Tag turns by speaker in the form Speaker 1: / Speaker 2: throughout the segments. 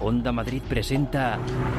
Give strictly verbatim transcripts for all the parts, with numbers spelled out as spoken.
Speaker 1: Onda Madrid presenta...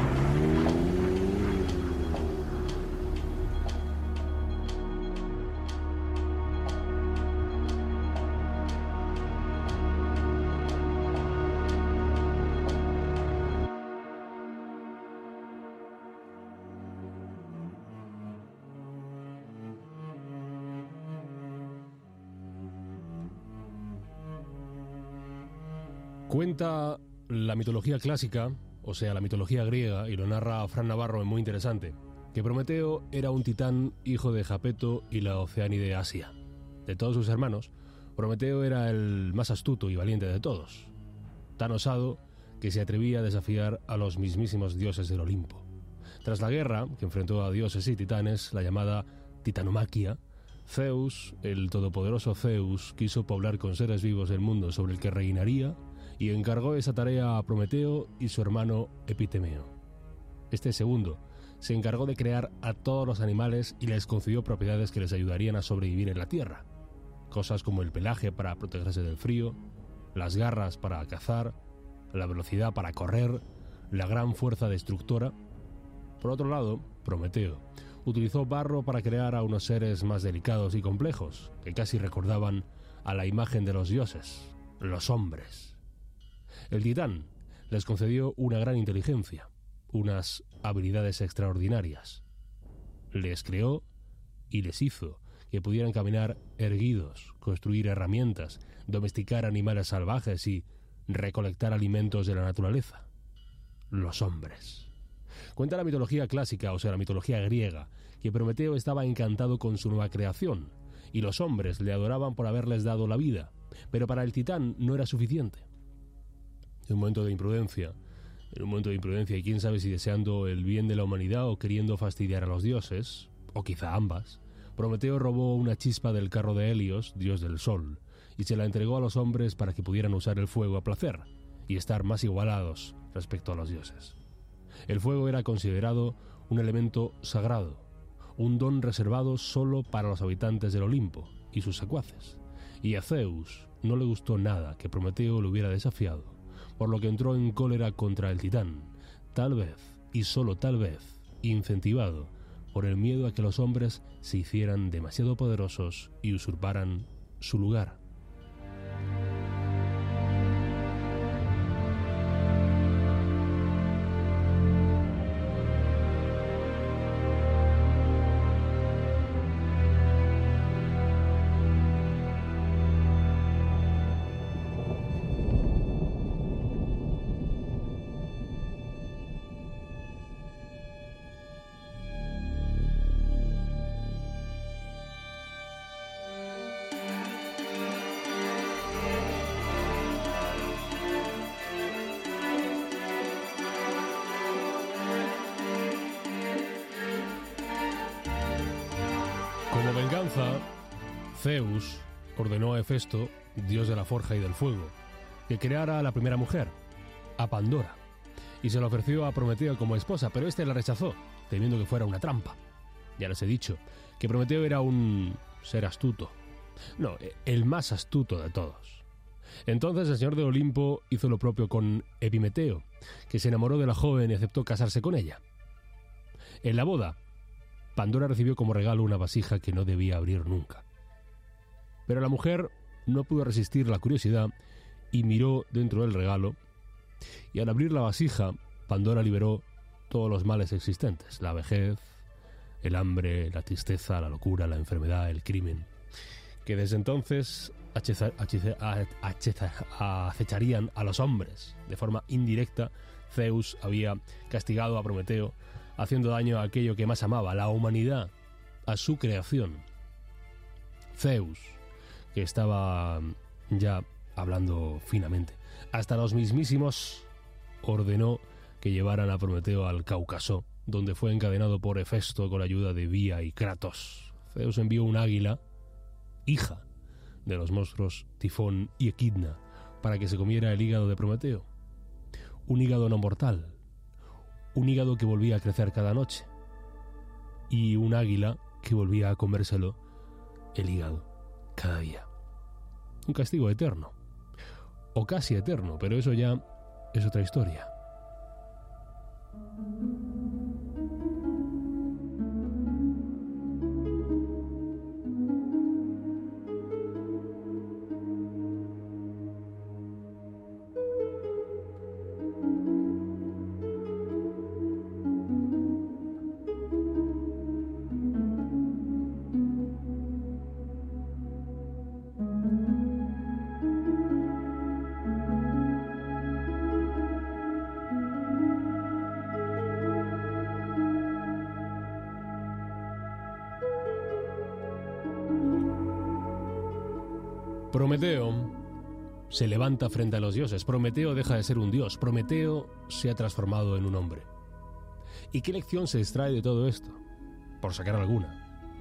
Speaker 2: Cuenta la mitología clásica, o sea, la mitología griega, y lo narra Fran Navarro en Muy Interesante, que Prometeo era un titán hijo de Japeto y la Oceánide Asia. De todos sus hermanos, Prometeo era el más astuto y valiente de todos, tan osado que se atrevía a desafiar a los mismísimos dioses del Olimpo. Tras la guerra, que enfrentó a dioses y titanes, la llamada Titanomaquia, Zeus, el todopoderoso Zeus, quiso poblar con seres vivos el mundo sobre el que reinaría y encargó esa tarea a Prometeo y su hermano Epitemeo. Este segundo se encargó de crear a todos los animales y les concedió propiedades que les ayudarían a sobrevivir en la tierra. Cosas como el pelaje para protegerse del frío, las garras para cazar, la velocidad para correr, la gran fuerza destructora. Por otro lado, Prometeo utilizó barro para crear a unos seres más delicados y complejos, que casi recordaban a la imagen de los dioses, los hombres. El titán les concedió una gran inteligencia, unas habilidades extraordinarias. Les creó y les hizo que pudieran caminar erguidos, construir herramientas, domesticar animales salvajes y recolectar alimentos de la naturaleza. Los hombres. Cuenta la mitología clásica, o sea, la mitología griega, que Prometeo estaba encantado con su nueva creación, y los hombres le adoraban por haberles dado la vida, pero para el titán no era suficiente. En un momento de imprudencia, en un momento de imprudencia, y quién sabe si deseando el bien de la humanidad o queriendo fastidiar a los dioses, o quizá ambas, Prometeo robó una chispa del carro de Helios, dios del sol, y se la entregó a los hombres para que pudieran usar el fuego a placer y estar más igualados respecto a los dioses. El fuego era considerado un elemento sagrado, un don reservado solo para los habitantes del Olimpo y sus secuaces, y a Zeus no le gustó nada que Prometeo lo hubiera desafiado, por lo que entró en cólera contra el titán, tal vez, y solo tal vez, incentivado por el miedo a que los hombres se hicieran demasiado poderosos y usurparan su lugar. Como venganza, Zeus ordenó a Hefesto, dios de la forja y del fuego, que creara a la primera mujer, a Pandora, y se la ofreció a Prometeo como esposa, pero este la rechazó, temiendo que fuera una trampa. Ya les he dicho que Prometeo era un ser astuto, no, el más astuto de todos. Entonces el señor de Olimpo hizo lo propio con Epimeteo, que se enamoró de la joven y aceptó casarse con ella. En la boda, Pandora recibió como regalo una vasija que no debía abrir nunca. Pero la mujer no pudo resistir la curiosidad y miró dentro del regalo, y al abrir la vasija, Pandora liberó todos los males existentes: la vejez, el hambre, la tristeza, la locura, la enfermedad, el crimen, que desde entonces acheza, acheza, acheza, acecharían a los hombres. De forma indirecta, Zeus había castigado a Prometeo, haciendo daño a aquello que más amaba, la humanidad, a su creación. Zeus, que estaba ya hablando finamente, hasta los mismísimos, ordenó que llevaran a Prometeo al Cáucaso, donde fue encadenado por Hefesto con la ayuda de Bía y Kratos. Zeus envió un águila, hija de los monstruos Tifón y Equidna, para que se comiera el hígado de Prometeo. Un hígado no mortal, un hígado que volvía a crecer cada noche, y un águila que volvía a comérselo el hígado cada día. Un castigo eterno, o casi eterno, pero eso ya es otra historia. Prometeo se levanta frente a los dioses. Prometeo deja de ser un dios. Prometeo se ha transformado en un hombre. ¿Y qué lección se extrae de todo esto? Por sacar alguna.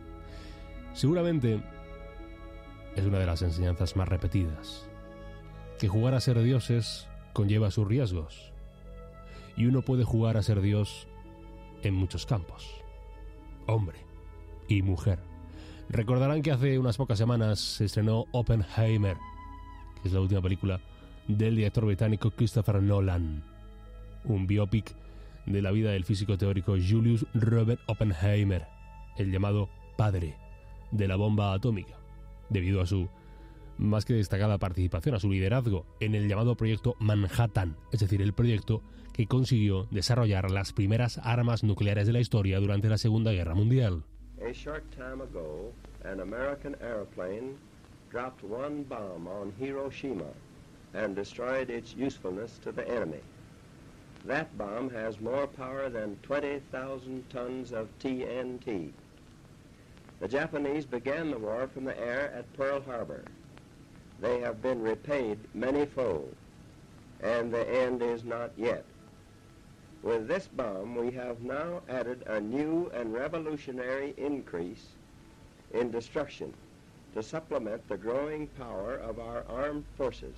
Speaker 2: Seguramente es una de las enseñanzas más repetidas. Que jugar a ser dioses conlleva sus riesgos. Y uno puede jugar a ser dios en muchos campos. Hombre y mujer. Recordarán que hace unas pocas semanas se estrenó Oppenheimer, que es la última película del director británico Christopher Nolan. Un biopic de la vida del físico teórico Julius Robert Oppenheimer, el llamado padre de la bomba atómica, debido a su más que destacada participación, a su liderazgo en el llamado proyecto Manhattan, es decir, el proyecto que consiguió desarrollar las primeras armas nucleares de la historia durante la Segunda Guerra Mundial.
Speaker 1: A short time ago, an American airplane dropped one bomb on Hiroshima and destroyed its usefulness to the enemy. That bomb has more power than twenty thousand tons of T N T. The Japanese began the war from the air at Pearl Harbor. They have been repaid many-fold, and the end is not yet. With this bomb, we have now added a new and revolutionary increase in destruction to supplement the growing power of our armed forces.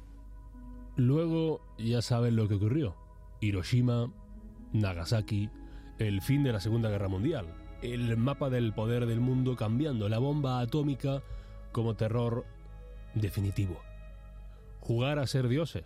Speaker 2: Luego ya saben lo que ocurrió. Hiroshima, Nagasaki, el fin de la Segunda Guerra Mundial, el mapa del poder del mundo cambiando, la bomba atómica como terror definitivo. Jugar a ser dioses.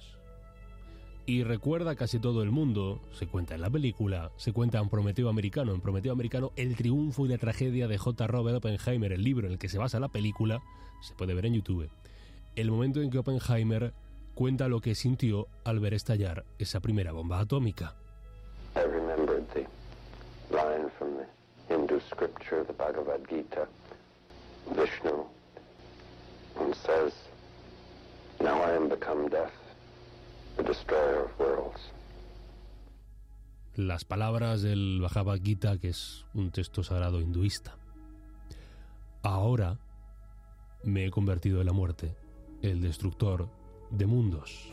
Speaker 2: Y recuerda casi todo el mundo, se cuenta en la película, se cuenta en Prometeo Americano. En Prometeo Americano, el triunfo y la tragedia de J. Robert Oppenheimer, el libro en el que se basa la película, se puede ver en YouTube. El momento en que Oppenheimer cuenta lo que sintió al ver estallar esa primera bomba atómica.
Speaker 3: I remembered the line from the Hindu scripture, the Bhagavad Gita, Vishnu, and says, "Now I am become death, the destroyer of worlds."
Speaker 2: Las palabras del Bhagavad Gita, que es un texto sagrado hinduista. Ahora me he convertido en la muerte, el destructor de mundos.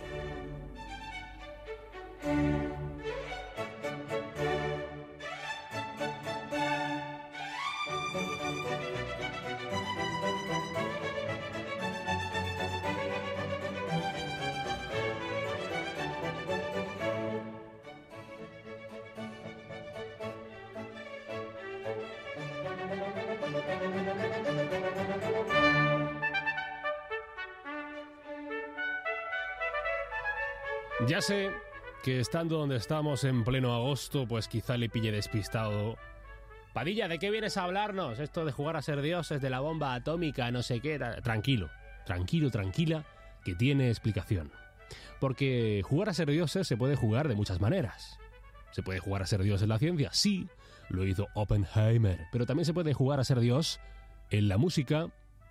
Speaker 2: Ya sé que estando donde estamos en pleno agosto, pues quizá le pille despistado. Padilla, ¿de qué vienes a hablarnos? Esto de jugar a ser dioses, de la bomba atómica, no sé qué. Tranquilo, tranquilo, tranquila, que tiene explicación. Porque jugar a ser dioses se puede jugar de muchas maneras. ¿Se puede jugar a ser dios en la ciencia? Sí, lo hizo Oppenheimer. Pero también se puede jugar a ser dios en la música.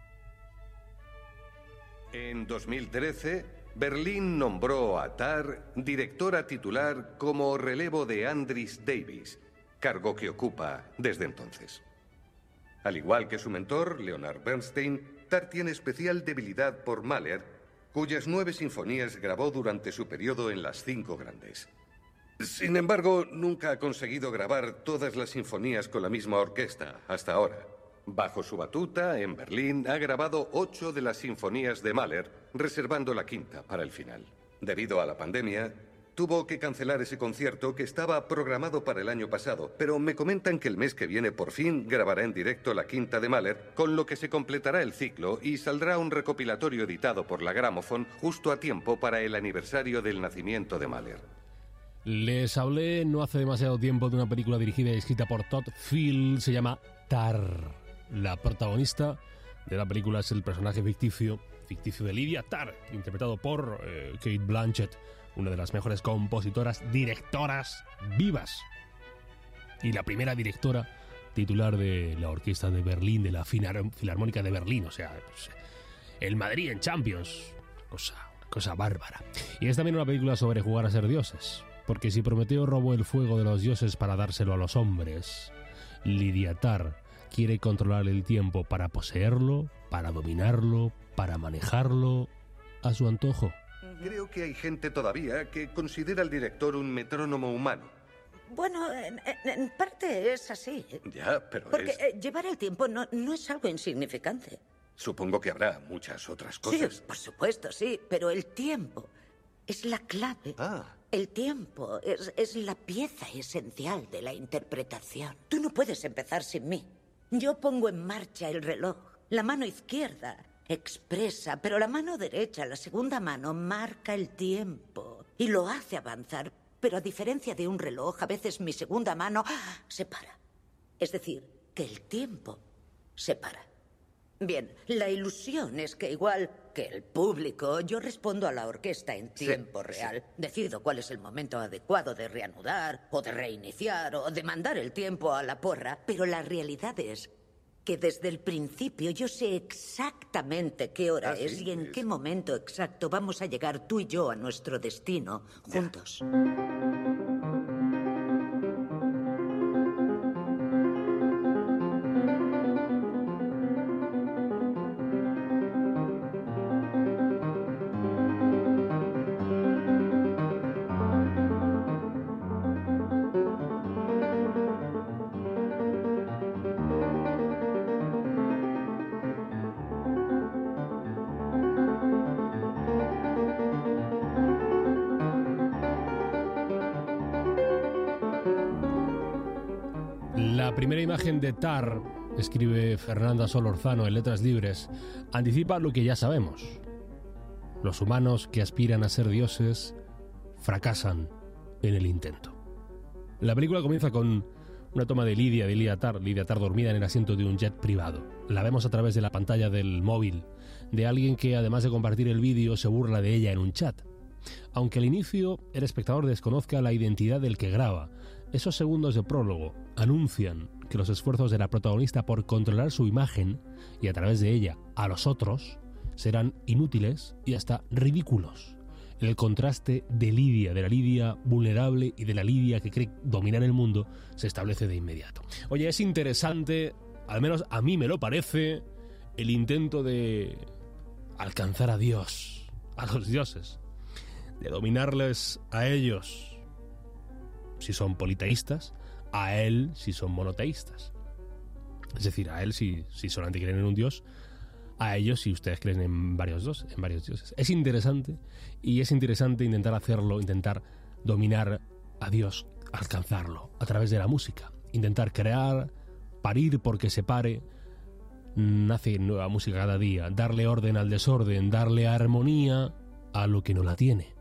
Speaker 4: En dos mil trece... Berlín nombró a Tarr directora titular como relevo de Andris Davis, cargo que ocupa desde entonces. Al igual que su mentor, Leonard Bernstein, Tarr tiene especial debilidad por Mahler, cuyas nueve sinfonías grabó durante su periodo en las cinco grandes. Sin embargo, nunca ha conseguido grabar todas las sinfonías con la misma orquesta hasta ahora. Bajo su batuta, en Berlín, ha grabado ocho de las sinfonías de Mahler, reservando la quinta para el final. Debido a la pandemia, tuvo que cancelar ese concierto que estaba programado para el año pasado, pero me comentan que el mes que viene por fin grabará en directo la quinta de Mahler, con lo que se completará el ciclo y saldrá un recopilatorio editado por la Gramophone justo a tiempo para el aniversario del nacimiento de Mahler.
Speaker 2: Les hablé no hace demasiado tiempo de una película dirigida y escrita por Todd Field, se llama Tarr. La protagonista de la película es el personaje ficticio, ficticio de Lydia Tarr, interpretado por eh, Cate Blanchett, una de las mejores compositoras, directoras vivas. Y la primera directora titular de la Orquesta de Berlín, de la Filarmónica de Berlín, o sea, pues, el Madrid en Champions, cosa, cosa bárbara. Y es también una película sobre jugar a ser dioses, porque si Prometeo robó el fuego de los dioses para dárselo a los hombres, Lydia Tarr quiere controlar el tiempo para poseerlo, para dominarlo, para manejarlo a su antojo.
Speaker 4: Creo que hay gente todavía que considera al director un metrónomo humano.
Speaker 5: Bueno, en, en parte es así.
Speaker 4: Ya, pero
Speaker 5: Porque
Speaker 4: es...
Speaker 5: eh, llevar el tiempo no, no es algo insignificante.
Speaker 4: Supongo que habrá muchas otras cosas.
Speaker 5: Sí, por supuesto, sí, pero el tiempo es la clave.
Speaker 4: Ah.
Speaker 5: El tiempo es, es la pieza esencial de la interpretación. Tú no puedes empezar sin mí. Yo pongo en marcha el reloj. La mano izquierda expresa, pero la mano derecha, la segunda mano, marca el tiempo y lo hace avanzar. Pero a diferencia de un reloj, a veces mi segunda mano se para. Es decir, que el tiempo se para. Bien, la ilusión es que igual que el público, yo respondo a la orquesta en tiempo
Speaker 4: sí,
Speaker 5: real.
Speaker 4: Sí.
Speaker 5: Decido cuál es el momento adecuado de reanudar, o de reiniciar, o de mandar el tiempo a la porra. Pero la realidad es que desde el principio yo sé exactamente qué hora
Speaker 4: Ah,
Speaker 5: es
Speaker 4: sí,
Speaker 5: y en
Speaker 4: es...
Speaker 5: qué momento exacto vamos a llegar tú y yo a nuestro destino juntos.
Speaker 4: Ya.
Speaker 2: La primera imagen de Tar, escribe Fernanda Solorzano en Letras Libres, anticipa lo que ya sabemos. Los humanos que aspiran a ser dioses fracasan en el intento. La película comienza con una toma de Lidia, de Lidia Tar, Lidia Tar dormida en el asiento de un jet privado. La vemos a través de la pantalla del móvil de alguien que, además de compartir el vídeo, se burla de ella en un chat. Aunque al inicio el espectador desconozca la identidad del que graba, esos segundos de prólogo anuncian que los esfuerzos de la protagonista por controlar su imagen y a través de ella a los otros serán inútiles y hasta ridículos. El contraste de Lidia, de la Lidia vulnerable y de la Lidia que cree dominar el mundo, se establece de inmediato. Oye, es interesante, al menos a mí me lo parece, el intento de alcanzar a Dios, a los dioses, de dominarles a ellos, si son politeístas, a él si son monoteístas. Es decir, a él si, si solamente creen en un dios, a ellos si ustedes creen en varios dos, en varios dioses. Es interesante, y es interesante intentar hacerlo, intentar dominar a Dios, alcanzarlo a través de la música, intentar crear, parir porque se pare, nace nueva música cada día, darle orden al desorden, darle armonía a lo que no la tiene.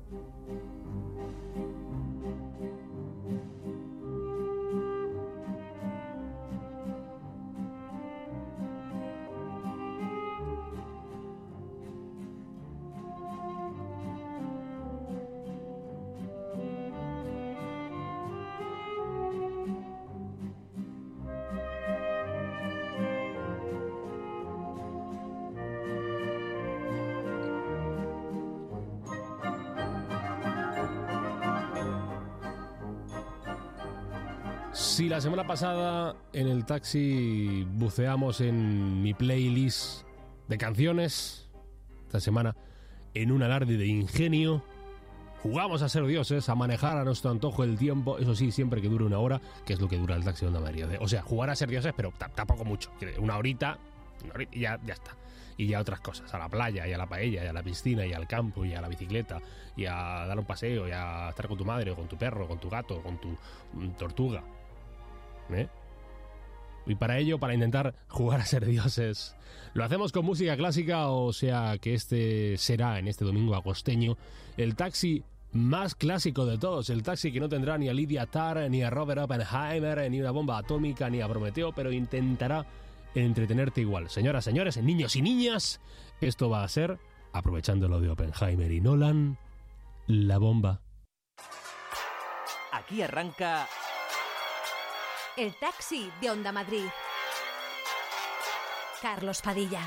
Speaker 2: Si la semana pasada en el taxi buceamos en mi playlist de canciones, esta semana en un alarde de ingenio jugamos a ser dioses, a manejar a nuestro antojo el tiempo, eso sí, siempre que dure una hora, que es lo que dura el taxi de Onda Madrid. O sea, jugar a ser dioses, pero tampoco mucho, una horita, una horita y ya, ya está. Y ya otras cosas, a la playa, y a la paella, y a la piscina, y al campo, y a la bicicleta, y a dar un paseo, y a estar con tu madre, o con tu perro, con tu gato, con tu mm, tortuga. ¿Eh? Y para ello, para intentar jugar a ser dioses, lo hacemos con música clásica, o sea que este será, en este domingo agosteño, el taxi más clásico de todos, el taxi que no tendrá ni a Lidia Tar, ni a Robert Oppenheimer, ni una bomba atómica, ni a Prometeo, pero intentará entretenerte igual. Señoras, señores, niños y niñas, esto va a ser, aprovechando lo de Oppenheimer y Nolan, la bomba.
Speaker 6: Aquí arranca
Speaker 7: El taxi de Onda Madrid. Carlos Padilla.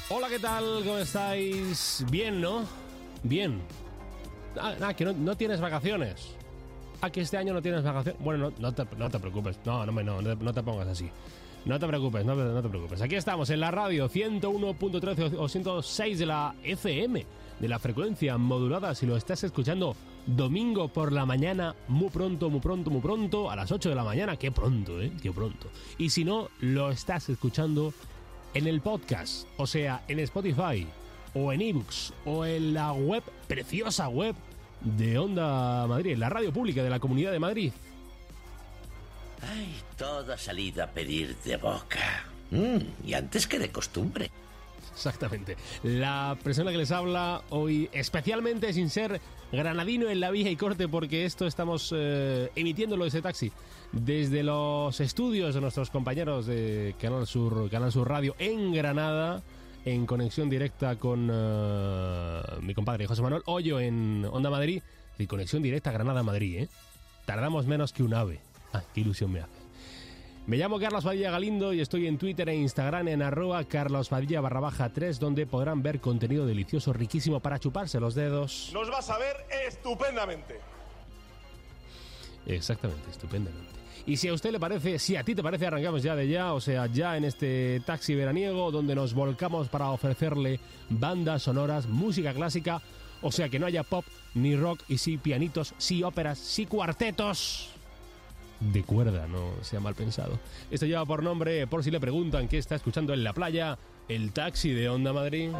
Speaker 2: Hola, ¿qué tal? ¿Cómo estáis? Bien, ¿no? Bien. Ah, ah que no, no tienes vacaciones. Ah, que este año no tienes vacaciones. Bueno, no, no, te, no te preocupes. No, no, no, no, no te pongas así. No te preocupes, no, no te preocupes. Aquí estamos en la radio ciento uno punto trece o ciento seis de la F M, de la frecuencia modulada. Si lo estás escuchando domingo por la mañana, muy pronto, muy pronto, muy pronto, a las ocho de la mañana. Qué pronto, ¿eh? Qué pronto. Y si no, lo estás escuchando en el podcast, o sea, en Spotify, o en ebooks, o en la web, preciosa web de Onda Madrid, la radio pública de la Comunidad de Madrid.
Speaker 6: Ay, todo ha salido a pedir de boca. Mm, y antes que de costumbre.
Speaker 2: Exactamente. La persona que les habla hoy, especialmente sin ser granadino en la vía y corte, porque esto estamos eh, emitiéndolo desde taxi, desde los estudios de nuestros compañeros de Canal Sur, Canal Sur Radio en Granada, en conexión directa con uh, mi compadre José Manuel Hoyo en Onda Madrid, y conexión directa Granada-Madrid, ¿eh? Tardamos menos que un ave. Ah, qué ilusión me hace. Me llamo Carlos Padilla Galindo y estoy en Twitter e Instagram en arroba carlospadilla barra baja tres, donde podrán ver contenido delicioso, riquísimo para chuparse los dedos.
Speaker 8: Nos vas a ver estupendamente.
Speaker 2: Exactamente, estupendamente. Y si a usted le parece, si a ti te parece, arrancamos ya de ya, o sea, ya en este taxi veraniego donde nos volcamos para ofrecerle bandas sonoras, música clásica, o sea, que no haya pop ni rock, y sí pianitos, sí óperas, sí cuartetos de cuerda, no sea mal pensado. Esto lleva por nombre, por si le preguntan qué está escuchando en la playa, el taxi de Onda Madrid.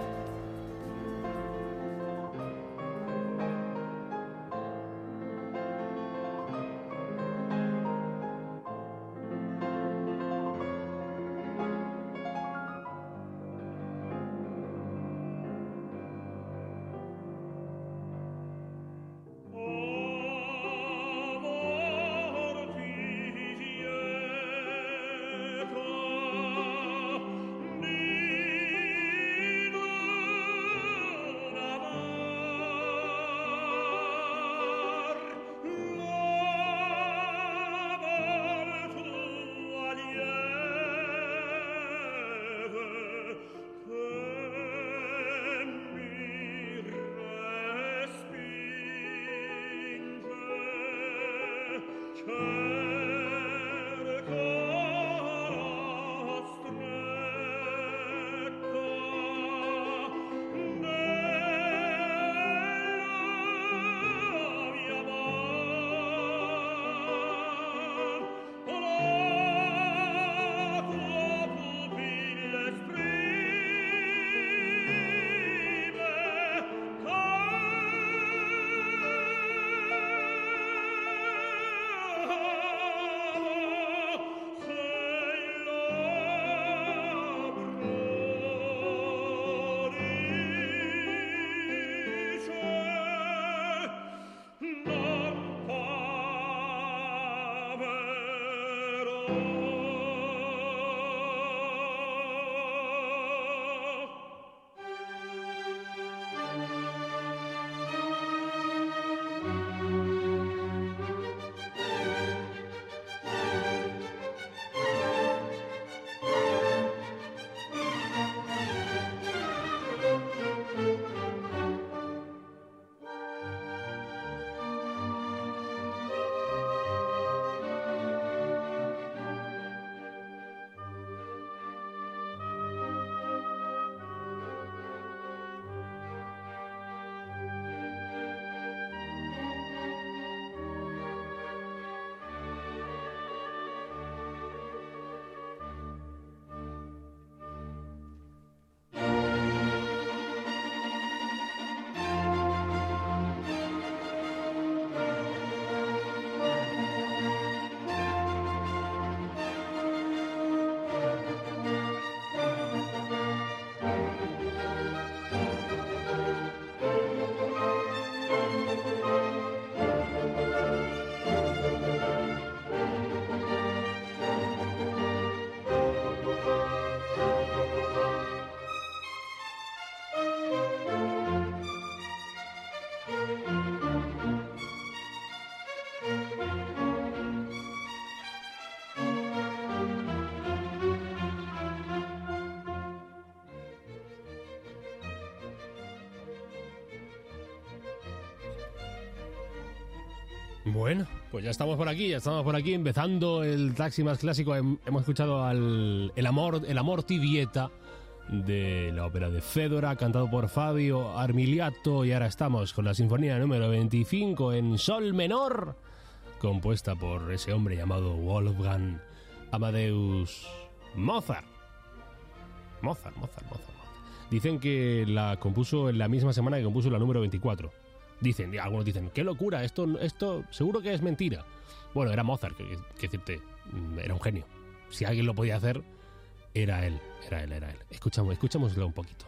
Speaker 8: Oh
Speaker 2: Bueno, pues ya estamos por aquí, ya estamos por aquí, empezando el taxi más clásico. Hemos escuchado al El amor, el amor Tibieta de la ópera de Fedora, cantado por Fabio Armiliato, y ahora estamos con la sinfonía número veinticinco en sol menor, compuesta por ese hombre llamado Wolfgang Amadeus Mozart. Mozart, Mozart, Mozart, Mozart. Dicen que la compuso en la misma semana que compuso la número veinticuatro. Dicen, algunos dicen, qué locura, esto, esto seguro que es mentira. Bueno, era Mozart, que, que decirte, era un genio. Si alguien lo podía hacer, era él, era él, era él. Escuchamos, escuchámoslo un poquito.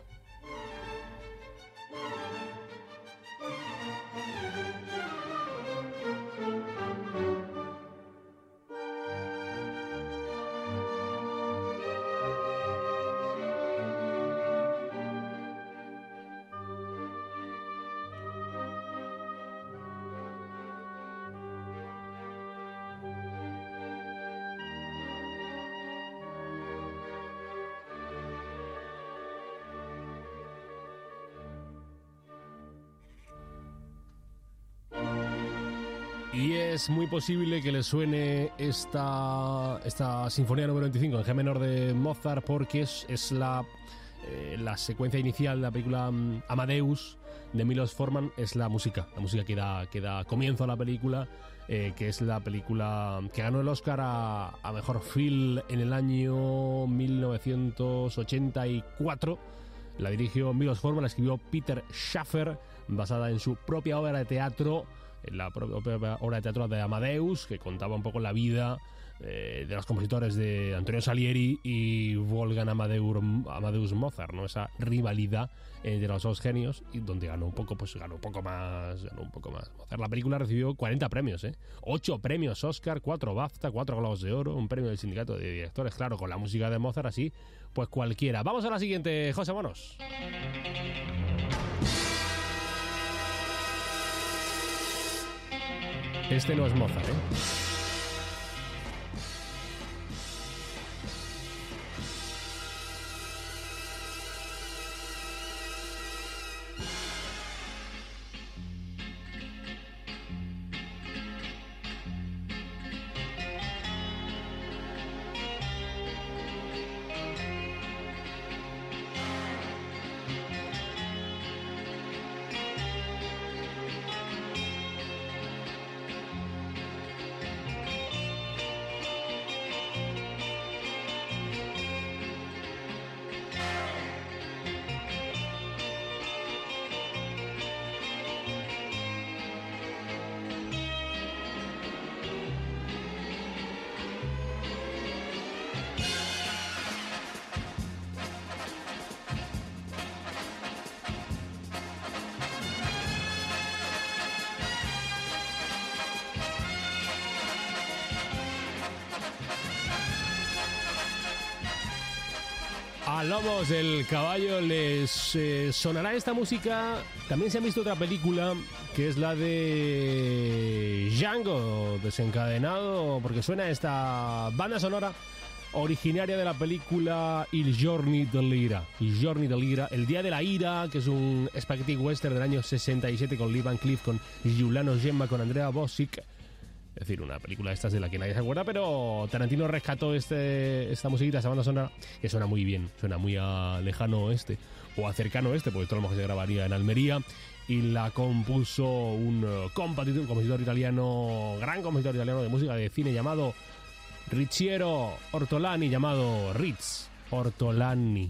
Speaker 2: Y es muy posible que le suene esta, esta sinfonía número veinticinco en G menor de Mozart, porque es, es la, eh, la secuencia inicial de la película um, Amadeus de Milos Forman. Es la música, la música que da, que da comienzo a la película, eh, que es la película que ganó el Oscar a, a Mejor Film en el año mil novecientos ochenta y cuatro. La dirigió Milos Forman, la escribió Peter Schaffer, basada en su propia obra de teatro, en la propia obra de teatro de Amadeus, que contaba un poco la vida eh, de los compositores de Antonio Salieri y Wolfgang Amadeus, Amadeus Mozart, ¿no? Esa rivalidad entre los dos genios, y donde ganó un poco, pues ganó un poco más, ganó un poco más Mozart. La película recibió cuarenta premios, ¿eh? ocho premios Oscar, cuatro BAFTA, cuatro Globos de Oro, un premio del Sindicato de Directores, claro, con la música de Mozart así, pues cualquiera. Vamos a la siguiente, José Monos. Este no es Mozart, ¿eh? A lomos del caballo les eh, sonará esta música. También se ha visto otra película, que es la de Django desencadenado, porque suena esta banda sonora originaria de la película Il Giorni dell'Ira. Il Giorni dell'Ira, El Día de la Ira, que es un spaghetti western del año sesenta y siete con Lee Van Cleef, con Giuliano Gemma, con Andrea Bossic. Es decir, una película de estas de la que nadie se acuerda, pero Tarantino rescató este, esta musiquita, esta banda sonora, que suena muy bien, suena muy a lejano oeste, o a cercano oeste, porque todo lo mejor se grabaría en Almería, y la compuso un compositor, un compositor italiano, gran compositor italiano de música de cine llamado Ricciero Ortolani, llamado Ritz Ortolani.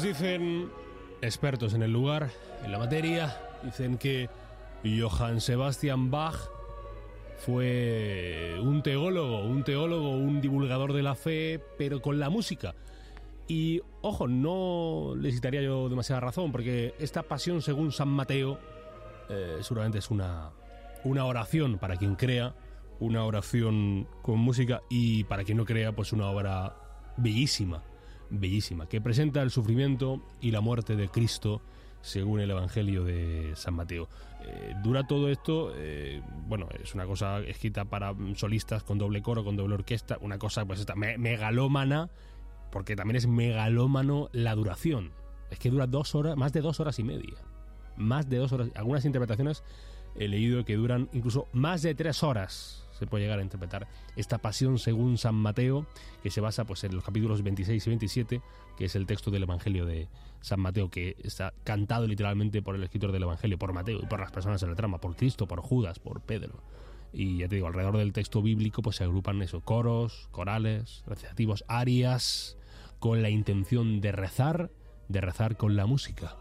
Speaker 2: dicen expertos en el lugar, en la materia, dicen que Johann Sebastian Bach fue un teólogo, un teólogo, un divulgador de la fe, pero con la música. Y, ojo, no le citaría yo demasiada razón, porque esta pasión según San Mateo eh, seguramente es una, una oración para quien crea, una oración con música, y para quien no crea, pues una obra bellísima, bellísima, que presenta el sufrimiento y la muerte de Cristo según el Evangelio de San Mateo. Eh, dura todo esto, eh, bueno, es una cosa escrita para solistas con doble coro, con doble orquesta, una cosa pues esta me megalómana, porque también es megalómano la duración. Es que dura dos horas, más de dos horas y media. Más de dos horas. Algunas interpretaciones he leído que duran incluso más de tres horas. Se puede llegar a interpretar esta pasión según San Mateo, que se basa pues en los capítulos veintiséis y veintisiete, que es el texto del Evangelio de San Mateo, que está cantado literalmente por el escritor del Evangelio, por Mateo y por las personas en la trama, por Cristo, por Judas, por Pedro. Y ya te digo, alrededor del texto bíblico pues se agrupan eso, coros, corales, recitativos, arias, con la intención de rezar, de rezar con la música.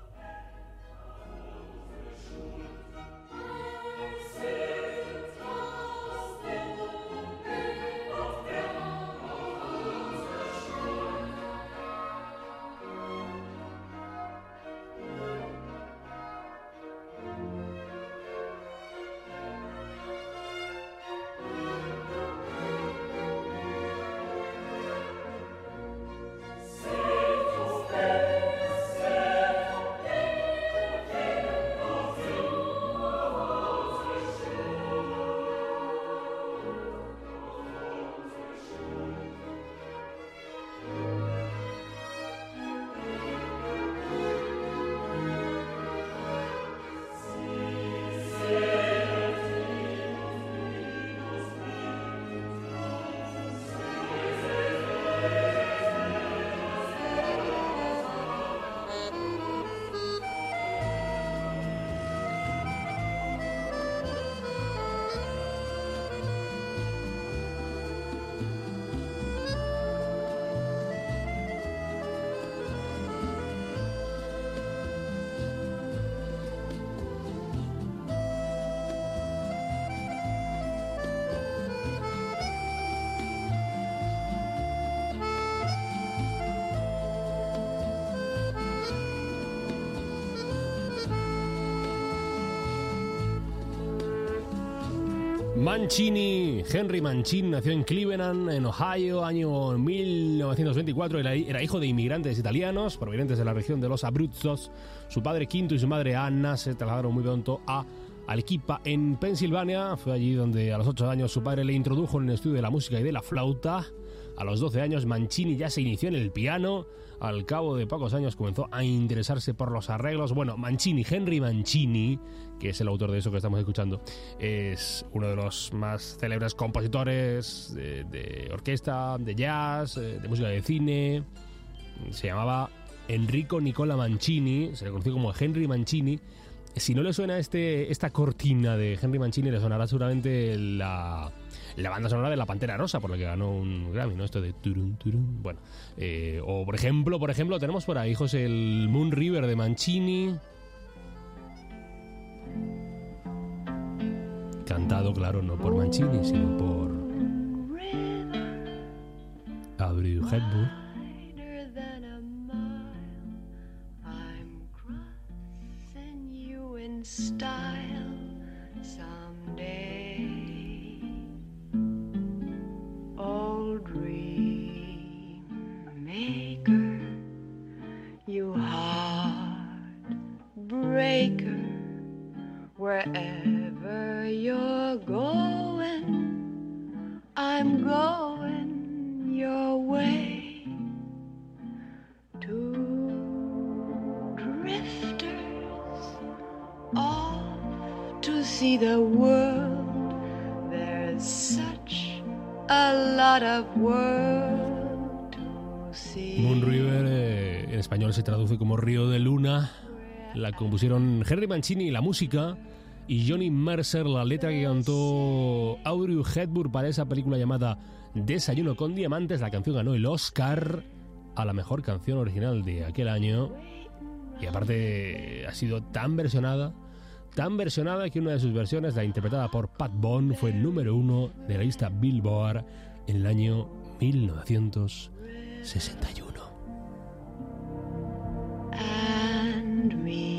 Speaker 2: Mancini, Henry Mancini, nació en Cleveland, en Ohio, año mil novecientos veinticuatro. Era, era hijo de inmigrantes italianos provenientes de la región de los Abruzzos. Su padre Quinto y su madre Anna se trasladaron muy pronto a Arequipa, en Pensilvania. Fue allí donde a los ocho años su padre le introdujo en el estudio de la música y de la flauta. A los doce años Mancini ya se inició en el piano. Al cabo de pocos años comenzó a interesarse por los arreglos. Bueno, Mancini, Henry Mancini, que es el autor de eso que estamos escuchando, es uno de los más célebres compositores de, de orquesta, de jazz, de música de cine. Se llamaba Enrico Nicola Mancini, se le conoció como Henry Mancini. Si no le suena este, esta cortina de Henry Mancini, le sonará seguramente la, la banda sonora de La Pantera Rosa, por la que ganó un Grammy, ¿no? Esto de turun, turun. Bueno, eh, o por ejemplo, por ejemplo, tenemos por ahí, José, el Moon River de Mancini. Cantado, claro, no por Mancini, sino por Audrey Hepburn.
Speaker 9: Style someday, old dream maker, you heartbreaker, wherever you're going, I'm going your way. Two drifters off to see the world. There's such a lot of world to see.
Speaker 2: Moon River eh, en español se traduce como Río de Luna. La compusieron Henry Mancini, la música, y Johnny Mercer, la letra, que cantó Audrey Hepburn para esa película llamada Desayuno con Diamantes. La canción ganó el Oscar a la mejor canción original de aquel año. Y aparte ha sido tan versionada, tan versionada que una de sus versiones, la interpretada por Pat Boone, fue número uno de la lista Billboard en el año mil novecientos sesenta y uno.
Speaker 9: And me.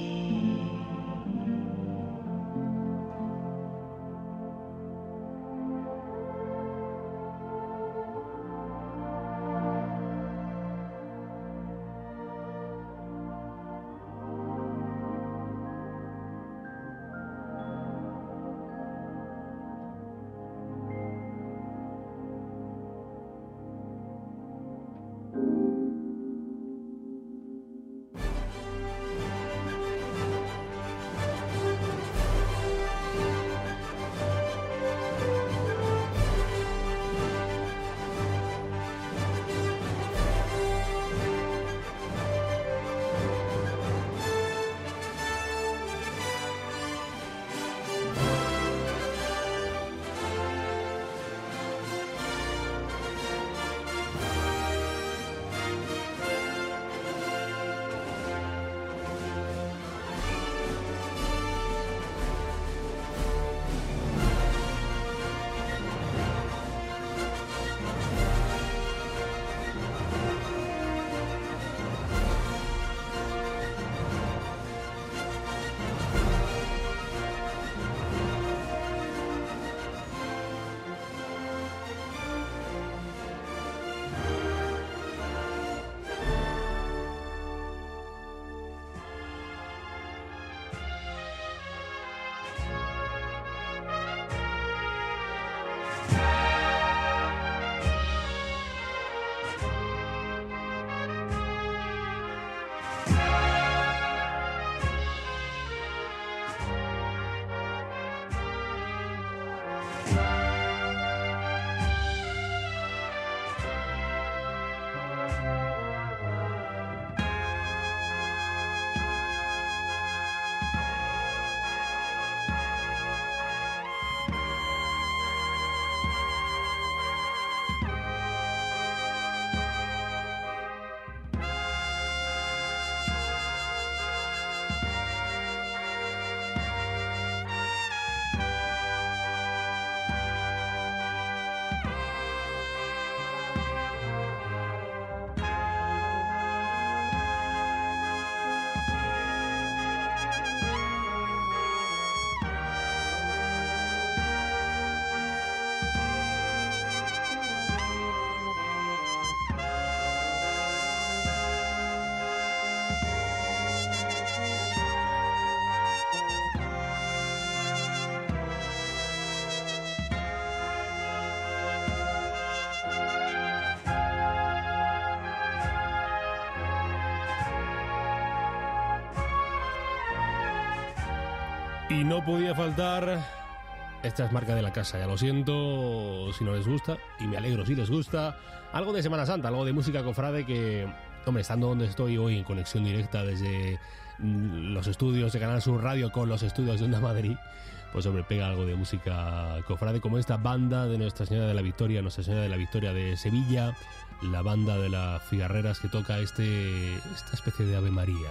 Speaker 2: Y no podía faltar, esta es marca de la casa, ya lo siento si no les gusta, y me alegro si les gusta, algo de Semana Santa, algo de música cofrade que, hombre, estando donde estoy hoy en conexión directa desde los estudios de Canal Sur Radio con los estudios de Onda Madrid, pues hombre, pega algo de música cofrade, como esta banda de Nuestra Señora de la Victoria, Nuestra Señora de la Victoria de Sevilla, la banda de las Figarreras que toca este esta especie de Ave María.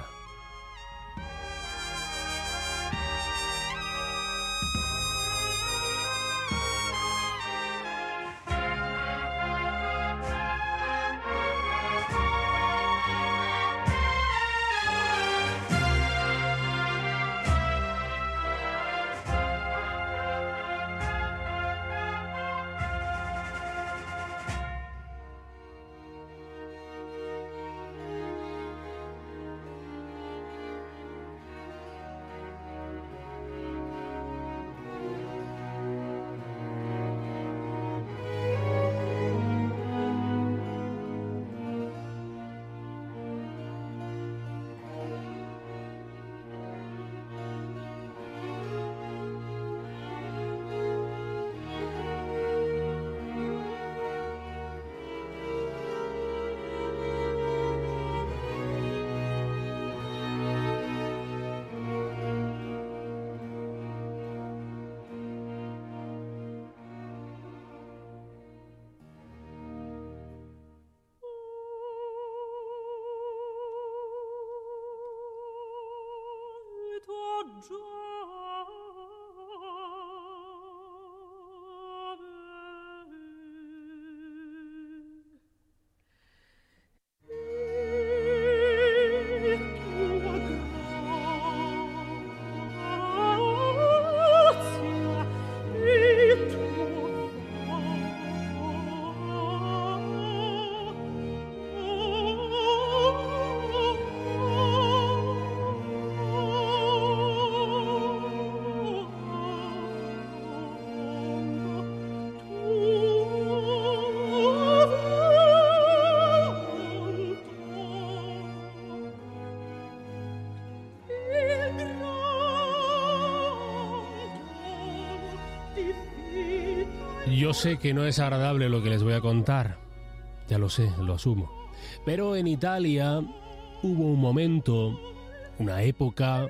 Speaker 2: Yo sé que no es agradable lo que les voy a contar, ya lo sé, lo asumo. Pero en Italia hubo un momento, una época,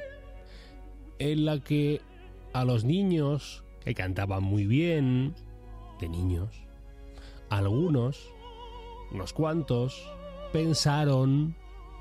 Speaker 2: en la que a los niños que cantaban muy bien, de niños, algunos, unos cuantos, pensaron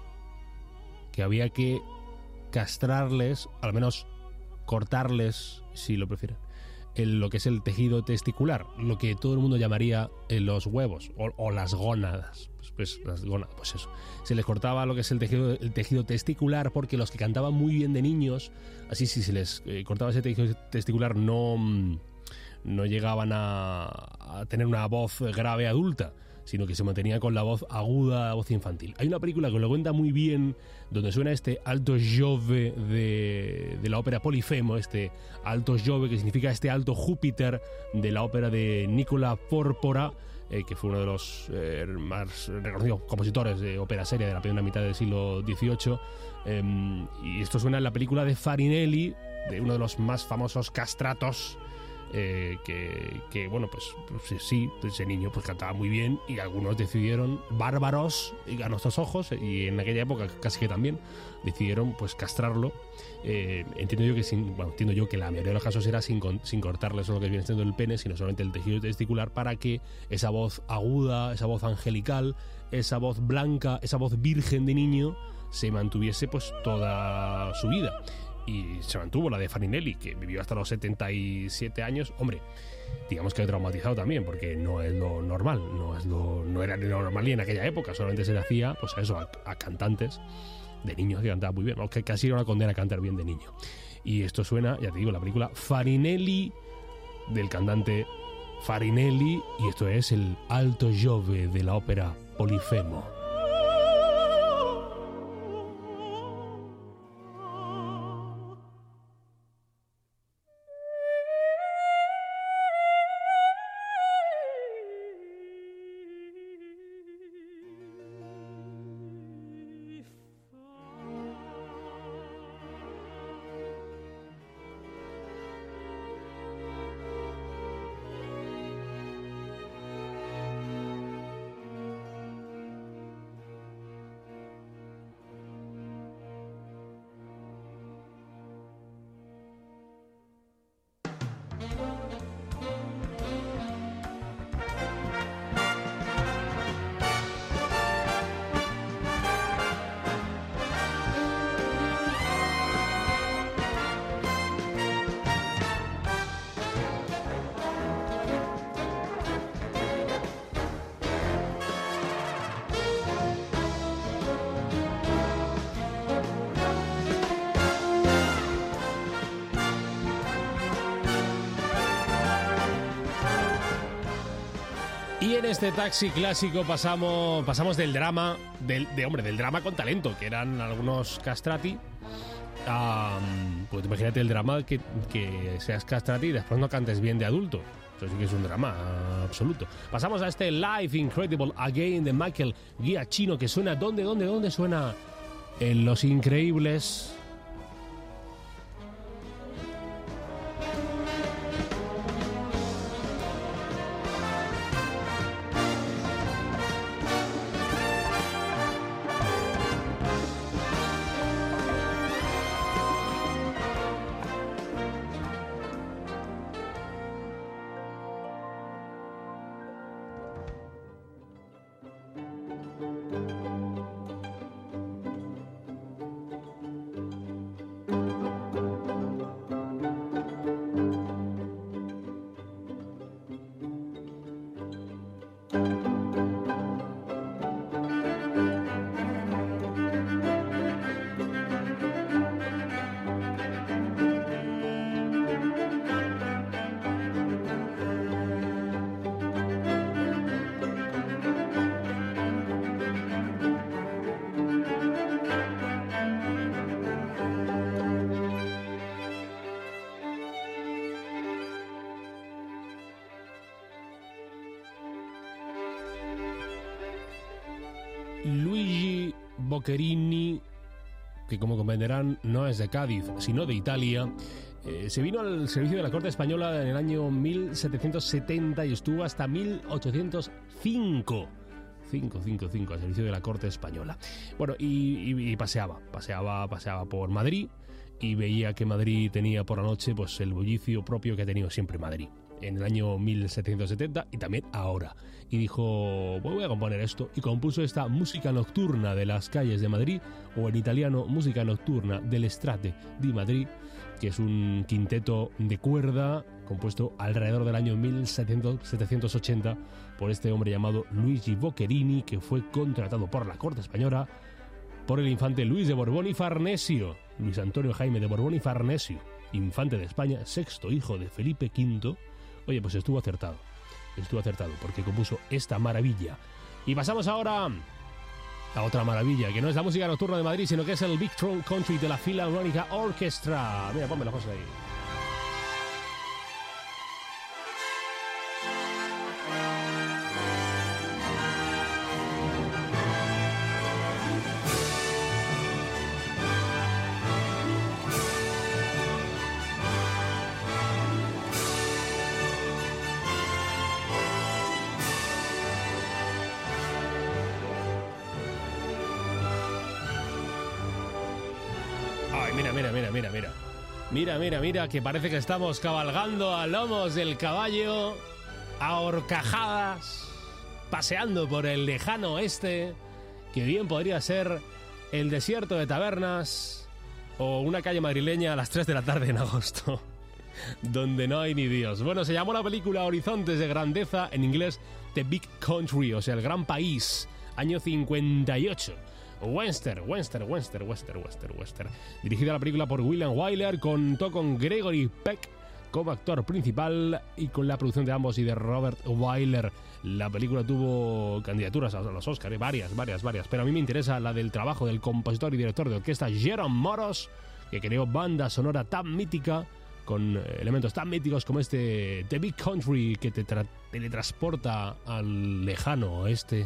Speaker 2: que había que castrarles, al menos cortarles, si lo prefieren, el, lo que es el tejido testicular, lo que todo el mundo llamaría eh, los huevos o, o las gónadas. Pues, pues las gónadas, pues eso. Se les cortaba lo que es el tejido, el tejido testicular, porque los que cantaban muy bien de niños, así si se les eh, cortaba ese tejido testicular, no, no llegaban a, a tener una voz grave adulta, sino que se mantenía con la voz aguda, voz infantil. Hay una película que lo cuenta muy bien, donde suena este alto Giove de, de la ópera Polifemo, este alto Giove que significa este alto Júpiter de la ópera de Nicola Porpora, eh, que fue uno de los eh, más reconocidos compositores de ópera seria de la primera mitad del siglo dieciocho. Eh, y esto suena en la película de Farinelli, de uno de los más famosos castratos, Eh, que, que bueno pues, pues sí, ese niño pues cantaba muy bien y algunos decidieron, bárbaros a nuestros ojos, y en aquella época casi que también decidieron pues castrarlo. eh, entiendo yo que sin, bueno, entiendo yo que la mayoría de los casos era sin, sin cortarle solo lo que viene siendo el pene, sino solamente el tejido testicular, para que esa voz aguda, esa voz angelical, esa voz blanca, esa voz virgen de niño se mantuviese pues toda su vida. Y se mantuvo la de Farinelli, que vivió hasta los setenta y siete años. Hombre, digamos que ha traumatizado también, porque no es lo normal, no es lo no era lo normal y en aquella época solamente se le hacía pues a eso, a, a cantantes de niños que cantaban muy bien, aunque casi era una condena cantar bien de niño. Y esto suena, ya te digo, la película Farinelli, del cantante Farinelli, y esto es el alto Giove de la ópera Polifemo. Y en este taxi clásico pasamos, pasamos del drama, del, de hombre, del drama con talento, que eran algunos castrati, a, pues imagínate el drama que, que seas castrati y después no cantes bien de adulto. Eso sí que es un drama absoluto. Pasamos a este Live Incredible Again de Michael Giacchino, que suena, ¿dónde, dónde, dónde suena? En Los Increíbles. Luigi Boccherini, que como comprenderán no es de Cádiz, sino de Italia, eh, se vino al servicio de la corte española en el año mil setecientos setenta y estuvo hasta mil ochocientos cinco. cinco, cinco, cinco, al servicio de la corte española. Bueno, y, y, y paseaba, paseaba, paseaba por Madrid y veía que Madrid tenía por la noche pues el bullicio propio que ha tenido siempre Madrid, en el año mil setecientos setenta y también ahora. Y dijo, pues voy a componer esto, y compuso esta música nocturna de las calles de Madrid, o en italiano, música nocturna delle strade di Madrid, que es un quinteto de cuerda compuesto alrededor del año mil setecientos ochenta por este hombre llamado Luigi Boccherini, que fue contratado por la corte española por el infante Luis de Borbón y Farnesio, Luis Antonio Jaime de Borbón y Farnesio, infante de España, sexto hijo de Felipe quinto. Oye, pues estuvo acertado, estuvo acertado, porque compuso esta maravilla. Y pasamos ahora a otra maravilla, que no es la música nocturna de Madrid, sino que es el Big Tron Country de la Philharmonic Orchestra. Mira, ponme la cosa ahí. Mira, mira, mira, mira, mira. Mira, mira, mira, que parece que estamos cabalgando a lomos del caballo, a horcajadas, paseando por el lejano oeste, que bien podría ser el desierto de Tabernas o una calle madrileña a las tres de la tarde en agosto, donde no hay ni Dios. Bueno, se llamó la película Horizontes de Grandeza, en inglés The Big Country, o sea, el gran país, año cincuenta y ocho. Western, western, western, western, western, western. Dirigida la película por William Wyler, contó con Gregory Peck como actor principal y con la producción de ambos y de Robert Wyler. La película tuvo candidaturas a los Oscars, varias, varias, varias, pero a mí me interesa la del trabajo del compositor y director de orquesta Jerome Moros, que creó banda sonora tan mítica, con elementos tan míticos como este The Big Country, que te tra- teletransporta al lejano oeste.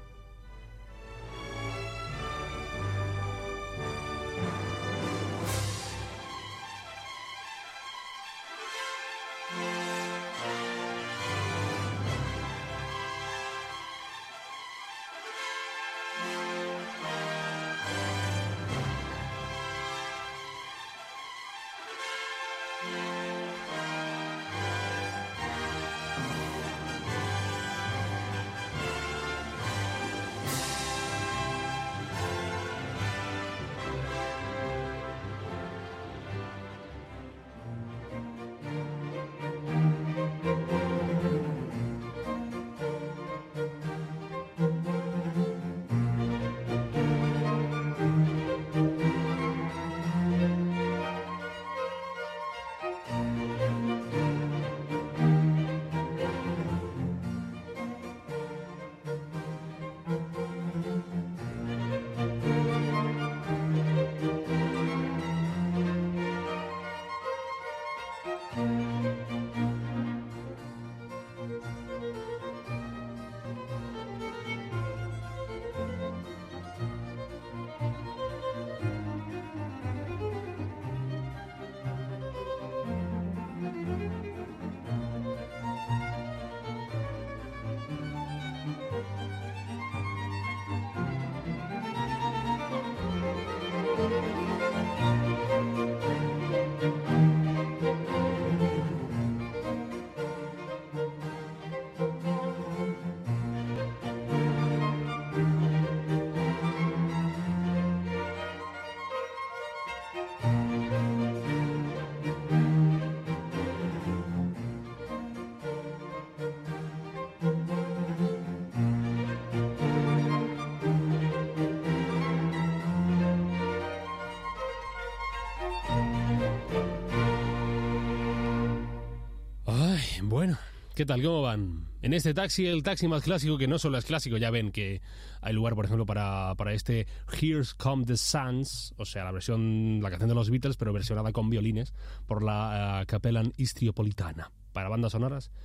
Speaker 2: Bueno, ¿qué tal? ¿Cómo van? En este taxi, el taxi más clásico, que no solo es clásico, ya ven que hay lugar, por ejemplo, para, para este Here's Come the Suns, o sea, la versión, la canción de los Beatles, pero versionada con violines por la uh, Capella Histriopolitana. Para bandas sonoras,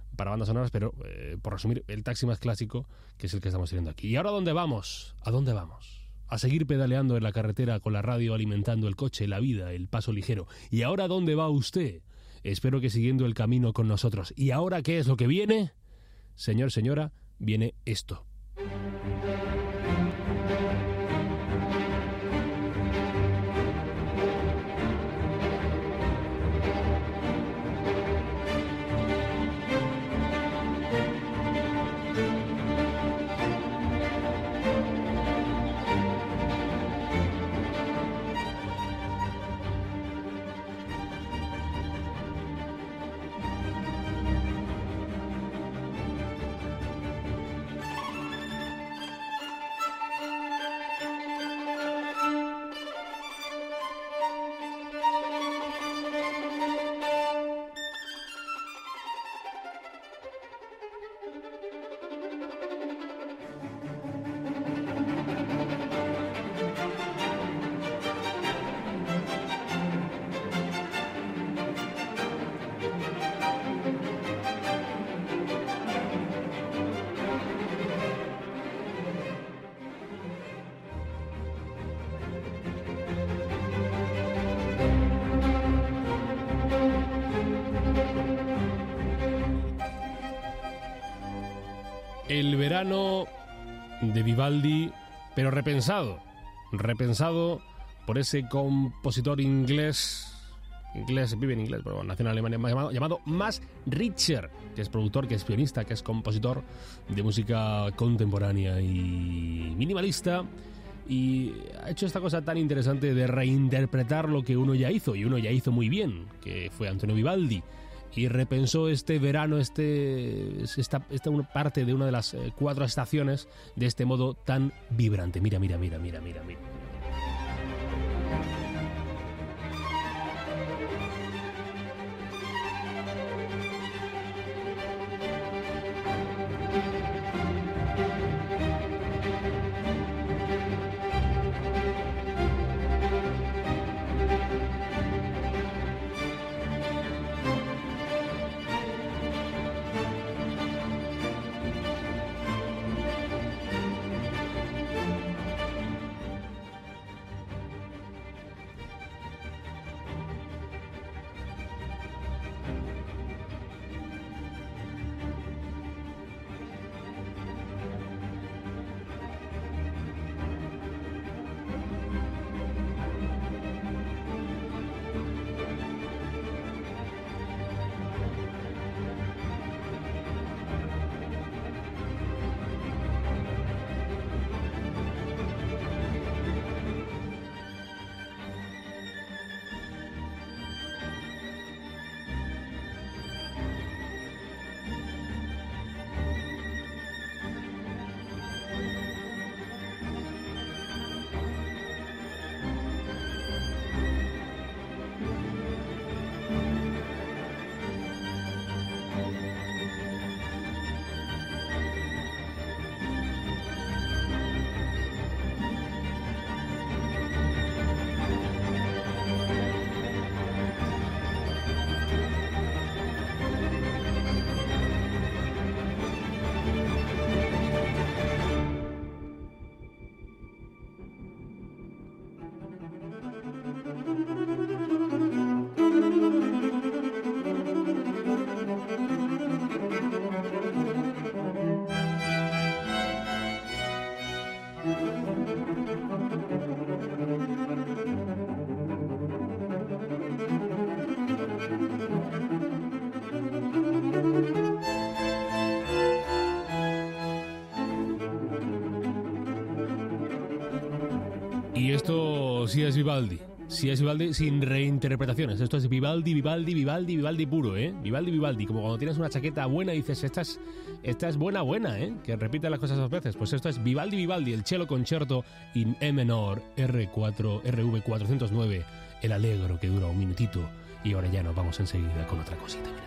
Speaker 2: para bandas sonoras, pero eh, por resumir, el taxi más clásico, que es el que estamos teniendo aquí. ¿Y ahora dónde vamos? ¿A dónde vamos? A seguir pedaleando en la carretera con la radio alimentando el coche, la vida, el paso ligero. ¿Y ahora dónde va usted? Espero que siguiendo el camino con nosotros. ¿Y ahora qué es lo que viene? Señor, señora, viene esto. El verano de Vivaldi, pero repensado, repensado por ese compositor inglés, inglés, vive en inglés, pero nació en Alemania, llamado, llamado Max Richter, que es productor, que es pianista, que es compositor de música contemporánea y minimalista, y ha hecho esta cosa tan interesante de reinterpretar lo que uno ya hizo, y uno ya hizo muy bien, que fue Antonio Vivaldi. Y repensó este verano, este, esta, esta una parte de una de las eh, cuatro estaciones de este modo tan vibrante. Mira, mira, mira, mira, mira, mira. Y esto sí es Vivaldi, sí es Vivaldi sin reinterpretaciones. Esto es Vivaldi, Vivaldi, Vivaldi, Vivaldi puro, ¿eh? Vivaldi, Vivaldi, como cuando tienes una chaqueta buena y dices, esta es, esta es buena, buena, ¿eh? Que repite las cosas dos veces. Pues esto es Vivaldi, Vivaldi, el cello concerto in E menor, R cuatro, R V cuatrocientos nueve, el allegro que dura un minutito. Y ahora ya nos vamos enseguida con otra cosita, mira.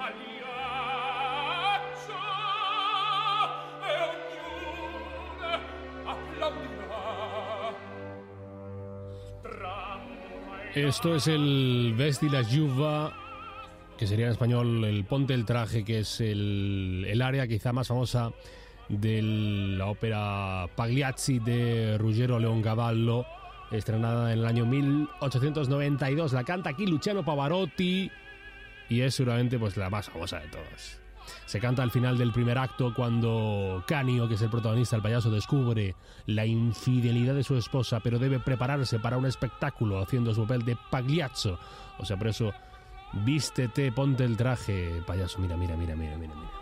Speaker 2: Esto es el Vesti la Giuva, que sería en español el Ponte el Traje, que es el, el área quizá más famosa de la ópera Pagliacci de Ruggero Leoncavallo, estrenada en el año mil ochocientos noventa y dos. La canta aquí Luciano Pavarotti y es seguramente pues la más famosa de todas. Se canta al final del primer acto cuando Canio, que es el protagonista, el payaso, descubre la infidelidad de su esposa, pero debe prepararse para un espectáculo haciendo su papel de Pagliaccio. O sea, por eso, vístete, ponte el traje, payaso. Mira, mira, mira, mira, mira, mira.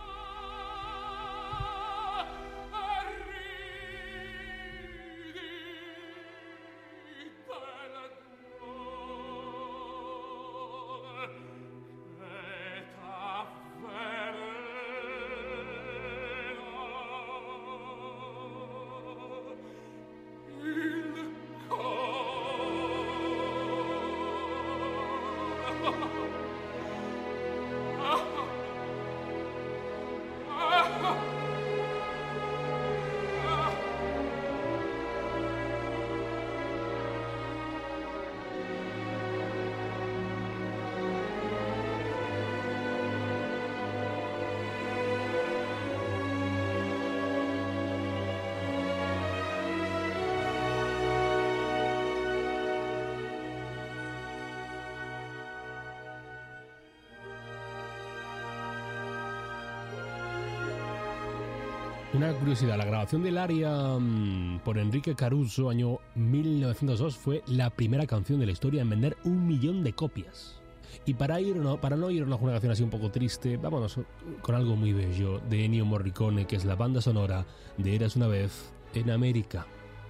Speaker 2: Una curiosidad, la grabación del aria mmm, por Enrique Caruso, año mil novecientos dos, fue la primera canción de la historia en vender un millón de copias. Y para, ir, no, para no ir a una jugación así un poco triste, vámonos con algo muy bello de Ennio Morricone, que es la banda sonora de Eras una vez en América.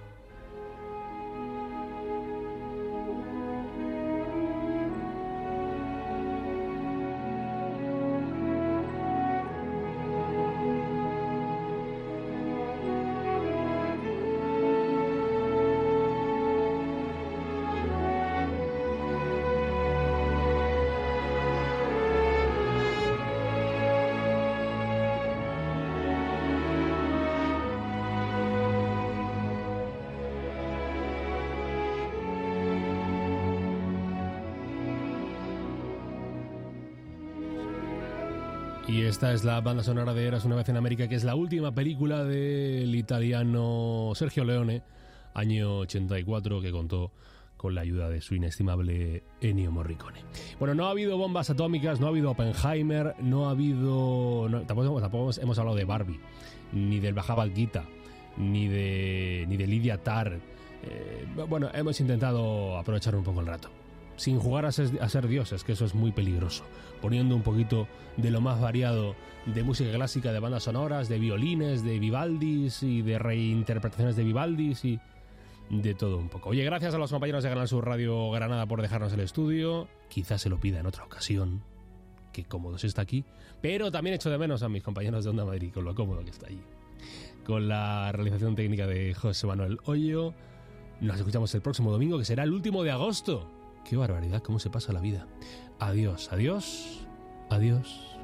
Speaker 2: Y esta es la banda sonora de Eras una vez en América, que es la última película del italiano Sergio Leone, año ochenta y cuatro, que contó con la ayuda de su inestimable Ennio Morricone. Bueno, no ha habido bombas atómicas, no ha habido Oppenheimer, no ha habido... No, tampoco, tampoco hemos hablado de Barbie, ni del Bhagavad Gita, ni de, ni de Lydia Tarr. Eh, bueno, hemos intentado aprovechar un poco el rato, sin jugar a ser, a ser dioses, que eso es muy peligroso, poniendo un poquito de lo más variado de música clásica, de bandas sonoras, de violines, de Vivaldis y de reinterpretaciones de Vivaldis y de todo un poco. Oye, gracias a los compañeros de Canal Sur Radio Granada por dejarnos el estudio. Quizás se lo pida en otra ocasión, que cómodo se está aquí, pero también echo de menos a mis compañeros de Onda Madrid, con lo cómodo que está allí. Con la realización técnica de José Manuel Hoyo. Nos escuchamos el próximo domingo, que será el último de agosto. ¡Qué barbaridad! ¿Cómo se pasa la vida? Adiós, adiós, adiós.